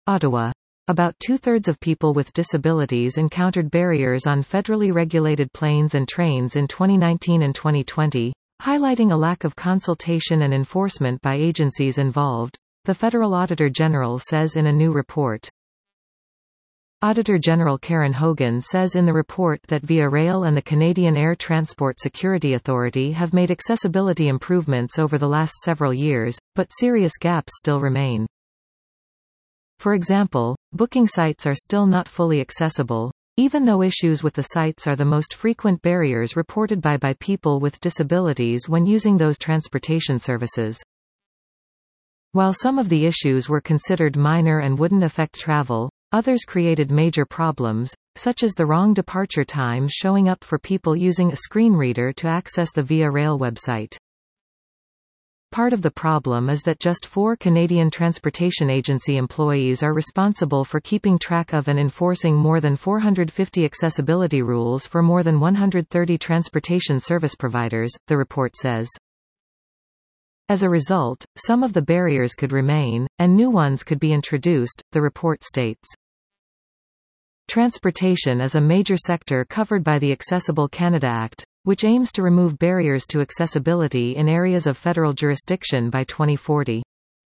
Ottawa. About two-thirds of people with disabilities encountered barriers on federally regulated planes and trains in 2019 and 2020, highlighting a lack of consultation and enforcement by agencies involved, the Federal Auditor General says in a new report. Auditor General Karen Hogan says in the report that Via Rail and the Canadian Air Transport Security Authority have made accessibility improvements over the last several years, but serious gaps still remain. For example, booking sites are still not fully accessible, even though issues with the sites are the most frequent barriers reported by people with disabilities when using those transportation services. While some of the issues were considered minor and wouldn't affect travel, others created major problems, such as the wrong departure time showing up for people using a screen reader to access the Via Rail website. Part of the problem is that just 4 Canadian Transportation Agency employees are responsible for keeping track of and enforcing more than 450 accessibility rules for more than 130 transportation service providers, the report says. As a result, some of the barriers could remain, and new ones could be introduced, the report states. Transportation is a major sector covered by the Accessible Canada Act, which aims to remove barriers to accessibility in areas of federal jurisdiction by 2040.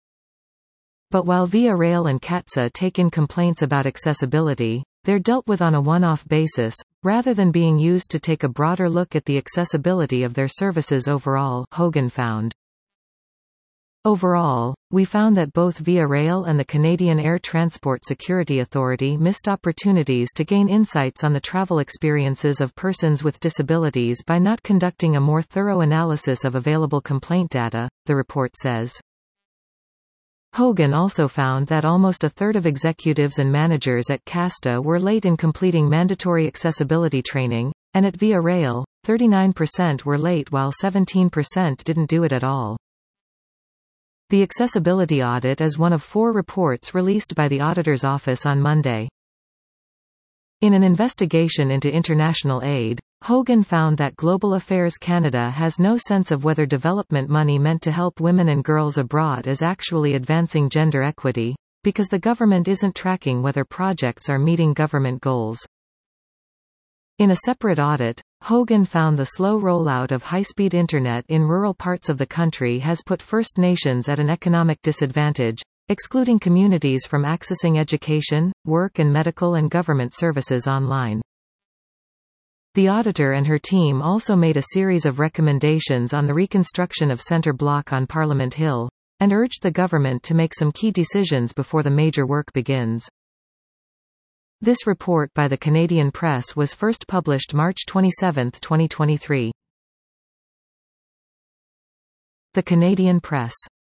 But while Via Rail and CATSA take in complaints about accessibility, they're dealt with on a one-off basis, rather than being used to take a broader look at the accessibility of their services overall, Hogan found. Overall, we found that both Via Rail and the Canadian Air Transport Security Authority missed opportunities to gain insights on the travel experiences of persons with disabilities by not conducting a more thorough analysis of available complaint data, the report says. Hogan also found that almost a third of executives and managers at CASTA were late in completing mandatory accessibility training, and at Via Rail, 39% were late while 17% didn't do it at all. The accessibility audit is one of 4 reports released by the Auditor's Office on Monday. In an investigation into international aid, Hogan found that Global Affairs Canada has no sense of whether development money meant to help women and girls abroad is actually advancing gender equity, because the government isn't tracking whether projects are meeting government goals. In a separate audit, Hogan found the slow rollout of high-speed internet in rural parts of the country has put First Nations at an economic disadvantage, excluding communities from accessing education, work and medical and government services online. The auditor and her team also made a series of recommendations on the reconstruction of Centre Block on Parliament Hill, and urged the government to make some key decisions before the major work begins. This report by the Canadian Press was first published March 27, 2023. The Canadian Press.